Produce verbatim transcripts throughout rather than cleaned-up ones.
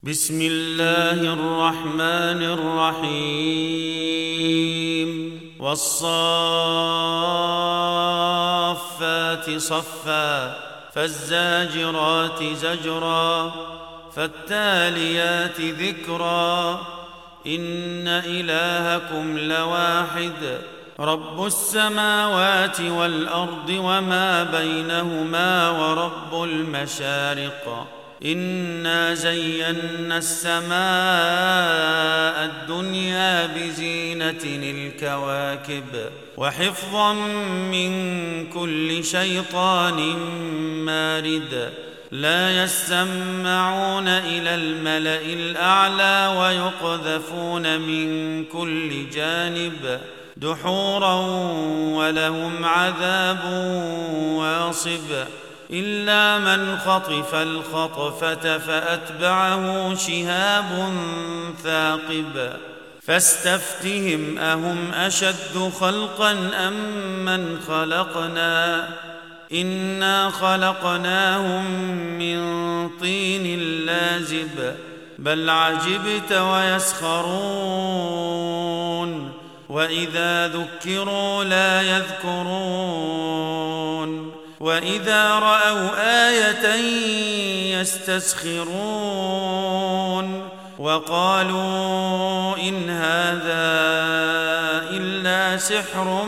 بسم الله الرحمن الرحيم والصافات صفا فالزاجرات زجرا فالتاليات ذكرا إن إلهكم لواحد رب السماوات والأرض وما بينهما ورب المشارق إنا زينا السماء الدنيا بزينة الكواكب وحفظا من كل شيطان مارد لا يسمعون إلى الملأ الأعلى ويقذفون من كل جانب دحورا ولهم عذاب واصب إلا من خطف الخطفة فأتبعه شهاب ثاقب فاستفتهم أهم أشد خلقا أم من خلقنا إنا خلقناهم من طين لازب بل عجبت ويسخرون وإذا ذكروا لا يذكرون وإذا رأوا آية يستسخرون وقالوا إن هذا إلا سحر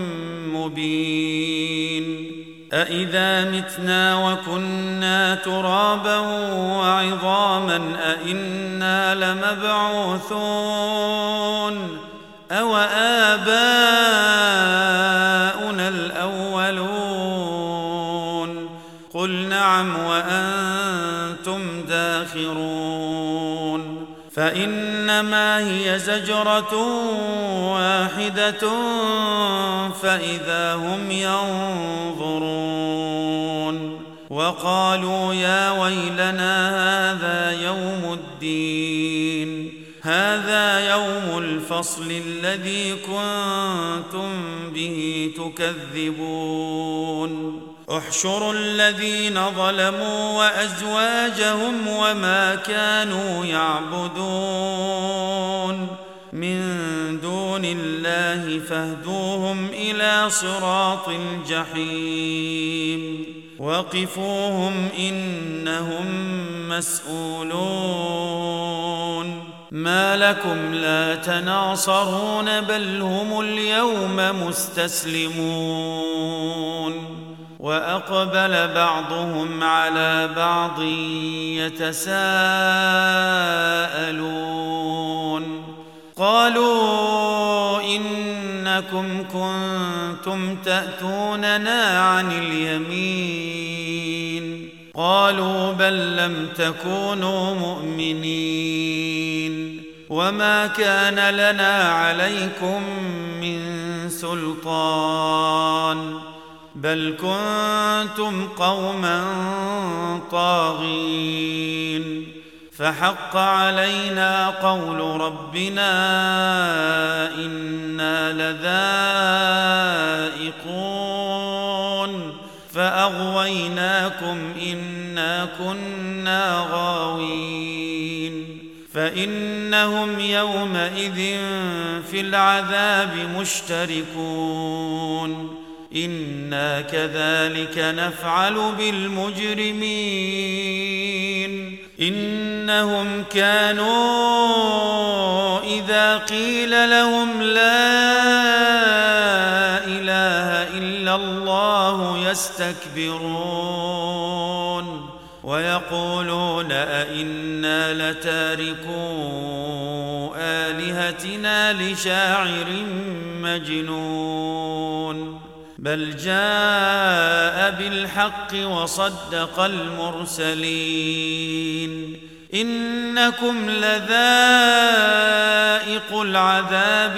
مبين أإذا متنا وكنا ترابا وعظاما أإنا لمبعوثون أو آباؤنا الأولون قل نعم وأنتم داخرون فإنما هي زجرة واحدة فإذا هم ينظرون وقالوا يا ويلنا هذا يوم الدين هذا يوم الفصل الذي كنتم به تكذبون احشروا الذين ظلموا وأزواجهم وما كانوا يعبدون من دون الله فاهدوهم إلى صراط الجحيم وقفوهم إنهم مسؤولون ما لكم لا تناصرون بل هم اليوم مستسلمون وأقبل بعضهم على بعض يتساءلون قالوا إنكم كنتم تأتوننا عن اليمين قالوا بل لم تكونوا مؤمنين وما كان لنا عليكم من سلطان بل كنتم قوما طاغين فحق علينا قول ربنا إنا لذائقون فأغويناكم إنا كنا غاوين فإنهم يومئذ في العذاب مشتركون إنا كذلك نفعل بالمجرمين إنهم كانوا إذا قيل لهم لا إله إلا الله يستكبرون ويقولون أئنا لتاركو آلهتنا لشاعر مجنون بل جاء بالحق وصدق المرسلين إنكم لذائق العذاب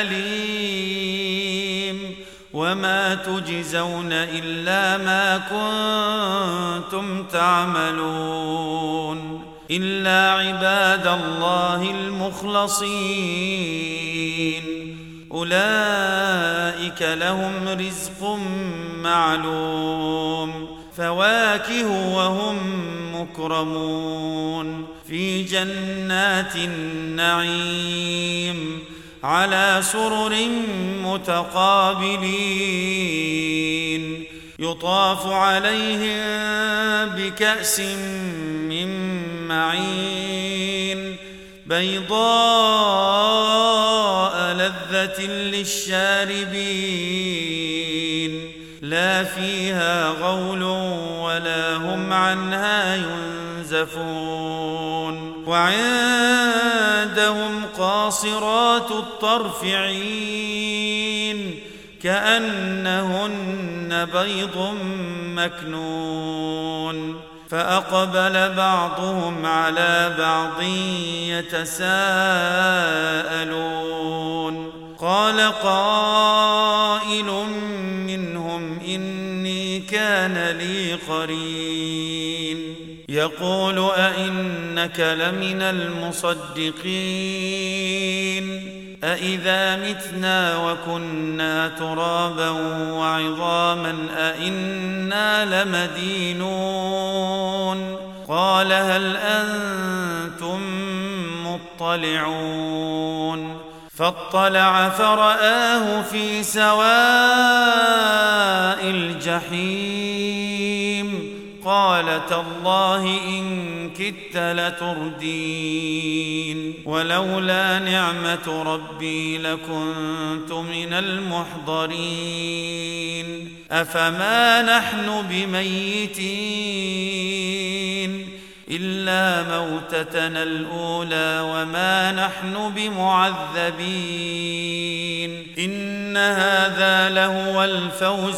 الأليم وما تجزون إلا ما كنتم تعملون إلا عباد الله المخلصين أولئك لهم رزق معلوم فواكه وهم مكرمون في جنات النعيم على سرر متقابلين يطاف عليهم بكأس من معين بيضاء لذة للشاربين لا فيها غول ولا هم عنها ينزفون وعندهم قاصرات الطرف عين كأنهن بيض مكنون فأقبل بعضهم على بعض يتساءلون قال قائل منهم إني كان لي قرين يقول أئنك لمن المصدقين أإذا متنا وكنا ترابا وعظاما أئنا لمدينون قال هل أنتم مطلعون فاطلع فرآه في سواء الجحيم قال تالله إن كدت لتردين ولولا نعمة ربي لكنت من المحضرين أفما نحن بميتين إلا موتتنا الأولى وما نحن بمعذبين إن هذا لهو الفوز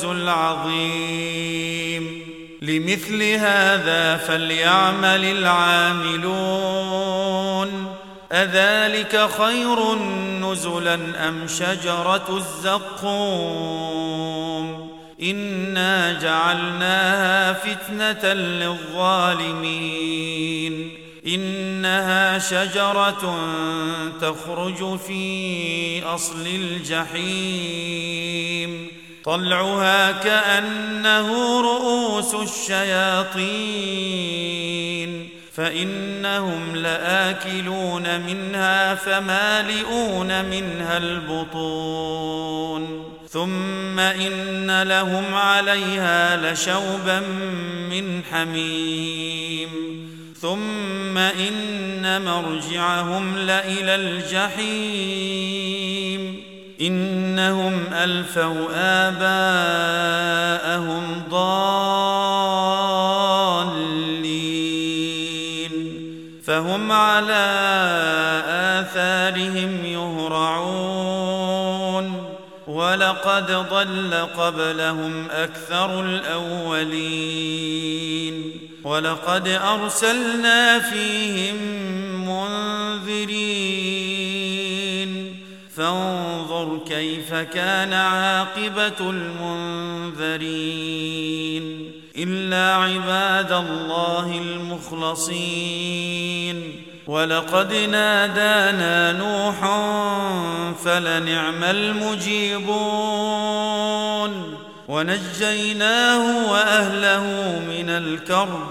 العظيم لمثل هذا فليعمل العاملون أذلك خير نزلا أم شجرة الزقوم إنا جعلناها فتنة للظالمين إنها شجرة تخرج في أصل الجحيم طلعها كأنه رؤوس الشياطين فإنهم لآكلون منها فمالئون منها البطون ثم إن لهم عليها لشوبا من حميم ثم إن مرجعهم لإلى الجحيم إنهم ألفوا آباءهم ضالين فهم على آثارهم يهرعون ولقد ضل قبلهم أكثر الأولين ولقد أرسلنا فيهم منذرين فانظر كيف كان عاقبة المنذرين إلا عباد الله المخلصين ولقد نادانا نوح فلنعم المجيبون ونجيناه وأهله من الكرب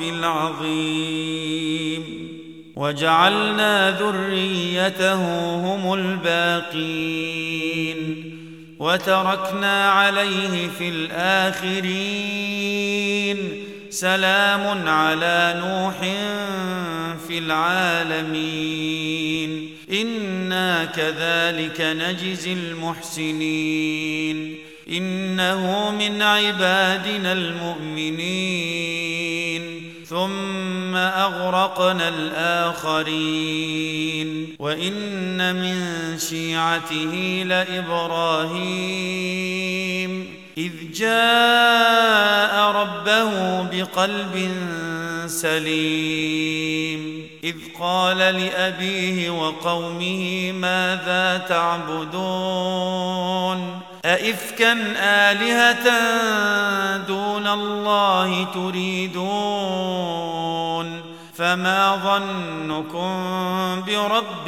العظيم وجعلنا ذريته هم الباقين وتركنا عليه في الآخرين سلام على نوح في العالمين إنا كذلك نجزي المحسنين إنه من عبادنا المؤمنين ثم أغرقنا الآخرين وإن من شيعته لإبراهيم إذ جاء ربه بقلب سليم إذ قال لأبيه وقومه ماذا تعبدون أئفكا آلهة دون الله تريدون فما ظنكم برب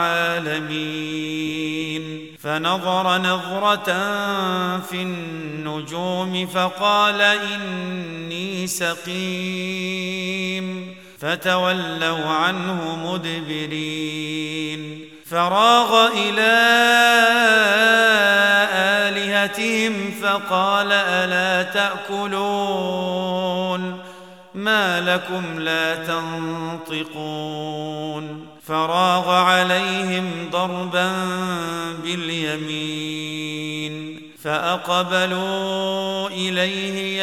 العالمين فنظر نظرة في النجوم فقال إني سقيم فتولوا عنه مدبرين فراغ إلى آلهتهم فقال ألا تأكلون ما لكم لا تنطقون فراغ عليهم ضربا باليمين فأقبلوا إليه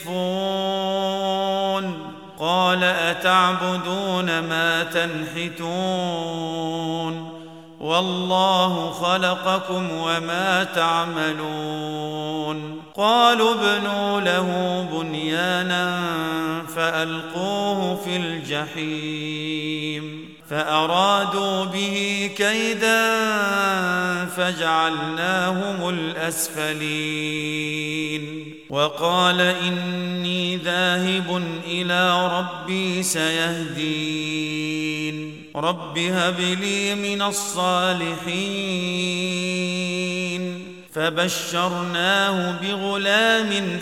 يزفون قال أتعبدون ما تنحتون والله خلقكم وما تعملون قالوا ابنوا له بنيانا فألقوه في الجحيم فأرادوا به كيدا فجعلناهم الأسفلين وقال إني ذاهب إلى ربي سيهدين رب هب لي من الصالحين فبشرناه بغلام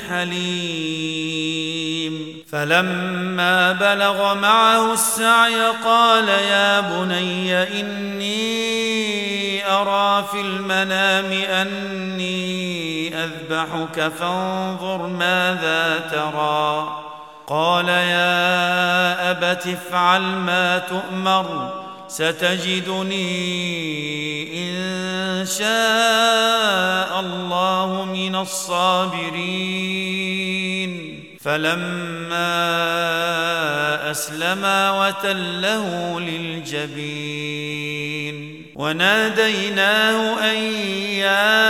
حليم فلما بلغ معه السعي قال يا بني إني أرى في المنام أني أذبحك فانظر ماذا ترى قال يا أبت افعل ما تؤمر ستجدني إن شاء الله من الصابرين فلما أسلما وتله للجبين وناديناه أن يا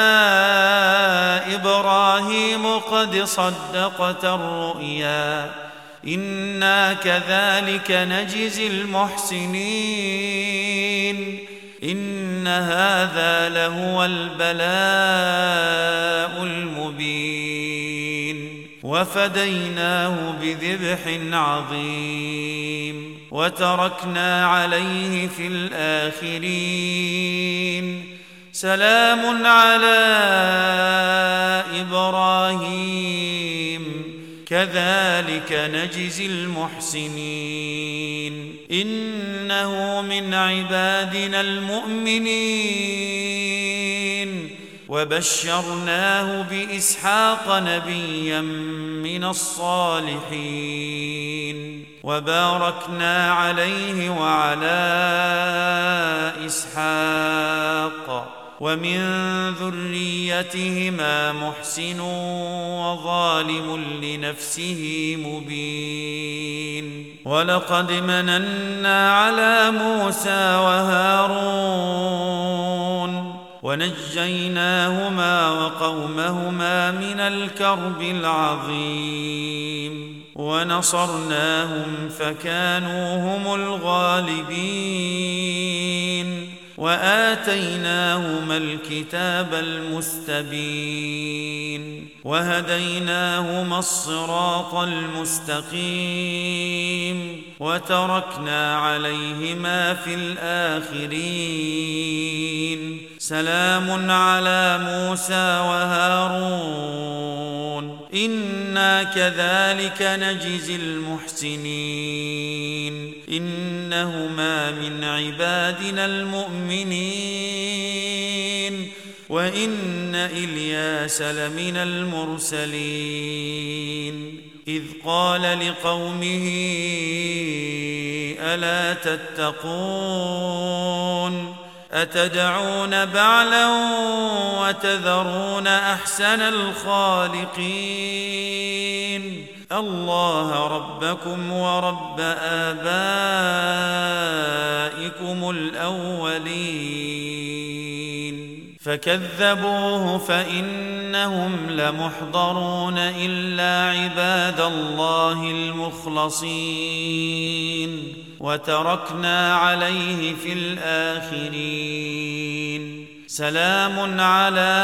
إبراهيم قد صدقت الرؤيا إنا كذلك نجزي المحسنين إن هذا لهو البلاء المبين وفديناه بذبح عظيم وتركنا عليه في الآخرين سلام على إبراهيم كذلك نجزي المحسنين إنه من عبادنا المؤمنين وبشرناه بإسحاق نبيا من الصالحين وباركنا عليه وعلى إسحاق ومن ذريتهما محسن وظالم لنفسه مبين ولقد مننا على موسى وهارون ونجيناهما وقومهما من الكرب العظيم ونصرناهم فكانوا هم الغالبين وآتيناهما الكتاب المستبين وهديناهما الصراط المستقيم وتركنا عليهما في الآخرين سلام على موسى وهارون إنا كذلك نجزي المحسنين إنهما من عبادنا المؤمنين وإن إلياس لمن المرسلين إذ قال لقومه ألا تتقون أتدعون بعلا وتذرون أحسن الخالقين الله ربكم ورب آبائكم الأولين فكذبوه فإنهم لمحضرون إلا عباد الله المخلصين وتركنا عليه في الآخرين سلام على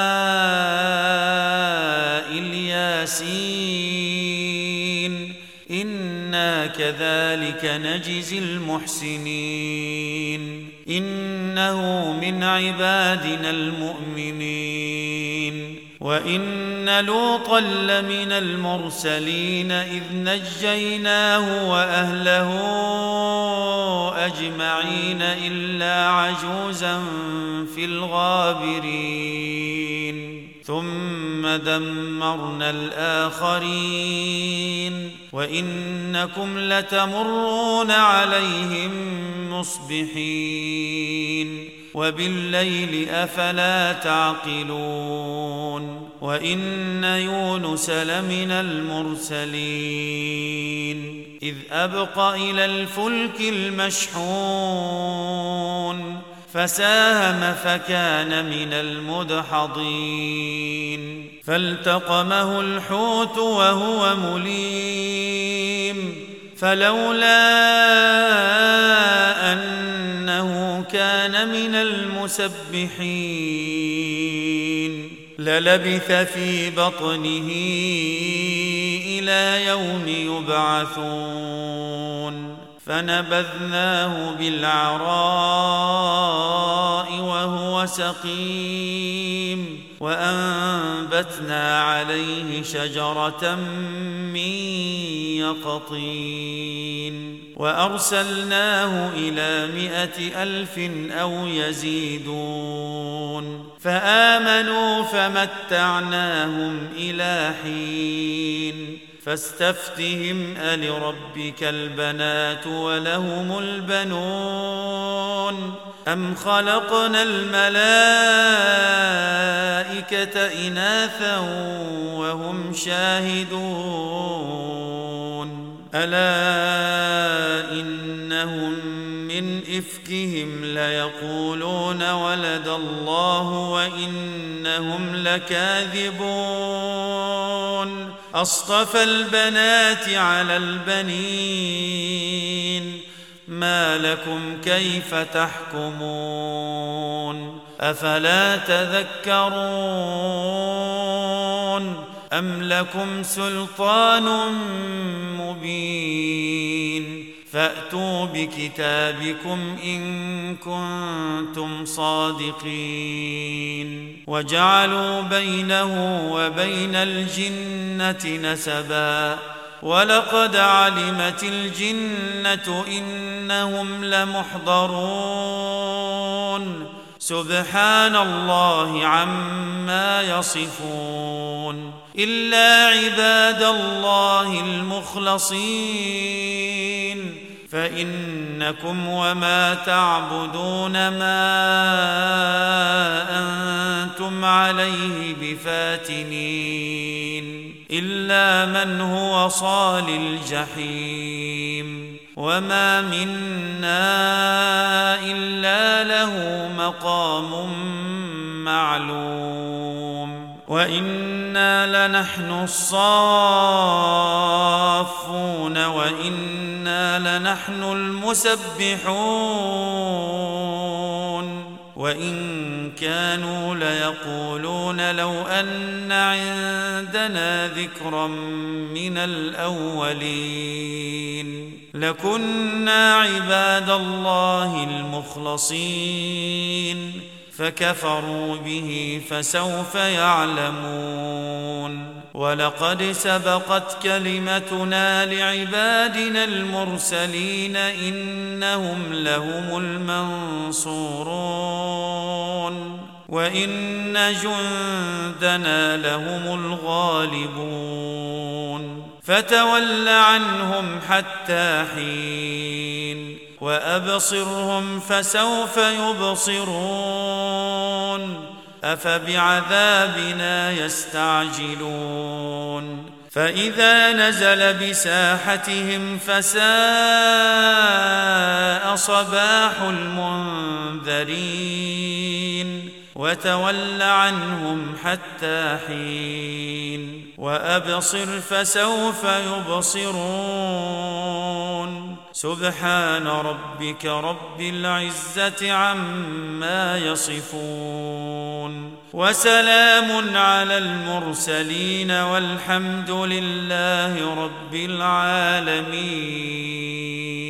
الياسين إنا كذلك نجزي المحسنين إنه من عبادنا المؤمنين وإن لوطا لمن المرسلين إذ نجيناه وأهله أجمعين إلا عجوزا في الغابرين ثم دمرنا الآخرين وإنكم لتمرون عليهم مصبحين وبالليل أفلا تعقلون وإن يونس لمن المرسلين إذ أبق إلى الفلك المشحون فساهم فكان من المدحضين فالتقمه الحوت وهو مليم فلولا أنه كان من المسبحين للبث في بطنه إلى يوم يبعثون فنبذناه بالعراء وهو سقيم وأنبتنا عليه شجرة من يقطين وأرسلناه إلى مائة ألف أو يزيدون فآمنوا فمتعناهم إلى حين فاستفتهم ألربك البنات ولهم البنون أم خلقنا الملائكة إناثا وهم شاهدون ألا إنهم من إفكهم ليقولون ولد الله وإنهم لكاذبون أصطفى البنات على البنين ما لكم كيف تحكمون أفلا تذكرون أم لكم سلطان مبين فأتوا بكتابكم إن كنتم صادقين وجعلوا بينه وبين الجنة نسبا ولقد علمت الجنة إنهم لمحضرون سبحان الله عما يصفون إلا عباد الله المخلصين فإنكم وما تعبدون ما أنتم عليه بفاتنين إلا من هو صال الجحيم وما منا إلا له مقام معلوم وإنا لنحن الصافون وإنا لنحن المسبحون وإن كانوا ليقولون لو أن عندنا ذكرا من الأولين لكنا عباد الله المخلصين فكفروا به فسوف يعلمون ولقد سبقت كلمتنا لعبادنا المرسلين إنهم لهم المنصورون وإن جندنا لهم الغالبون فتول عنهم حتى حين وأبصرهم فسوف يبصرون أفبعذابنا يستعجلون فإذا نزل بساحتهم فساء صباح المنذرين وتول عنهم حتى حين وأبصر فسوف يبصرون سبحان ربك رب العزة عما يصفون وسلام على المرسلين والحمد لله رب العالمين.